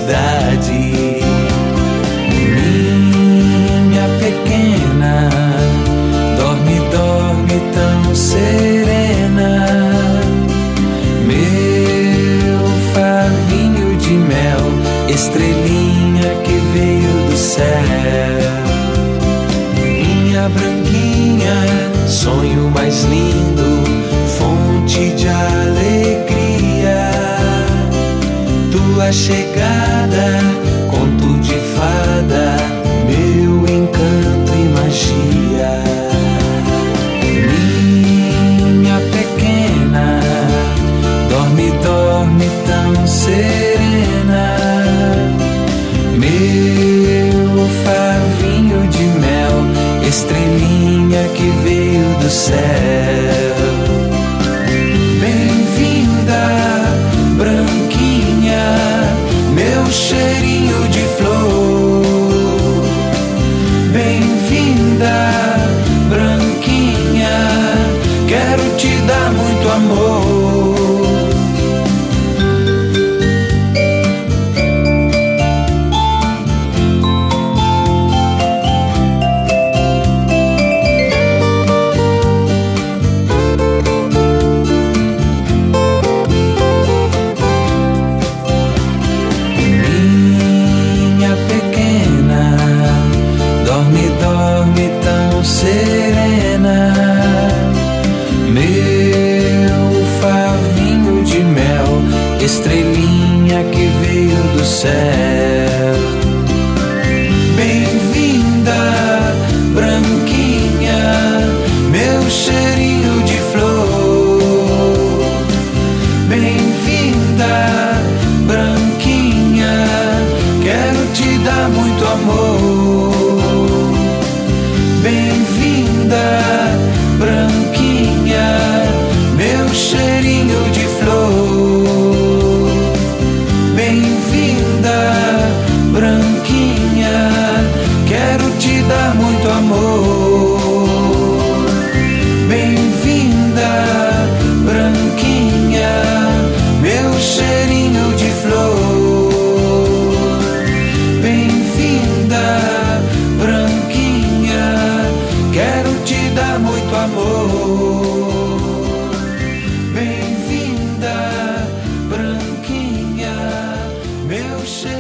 cidade. Minha pequena, dorme, dorme tão serena. Meu favinho de mel, estrelinha que veio do céu. Minha branquinha, sonho mais lindo, fonte de alegria. Tua chegada, conto de fada, meu encanto e magia. Minha pequena, dorme, dorme tão serena. Meu favinho de mel, estrelinha que veio do céu. Bem-vinda, branquinha, meu cheirinho de flor. Bem-vinda, branquinha, quero te dar muito amor. Serena, meu favinho de mel, estrelinha que veio do céu. Bem-vinda, branquinha, meu cheirinho de flor. Bem-vinda, branquinha, quero te dar muito amor. Bem-vinda, branquinha, meu cheirinho de flor. Bem-vinda, branquinha, quero te dar muito amor. Bem-vinda, branquinha, meu cheirinho de flor. Bem-vinda, branquinha, quero te dar muito amor. Bem-vinda, branquinha, meu cheiro.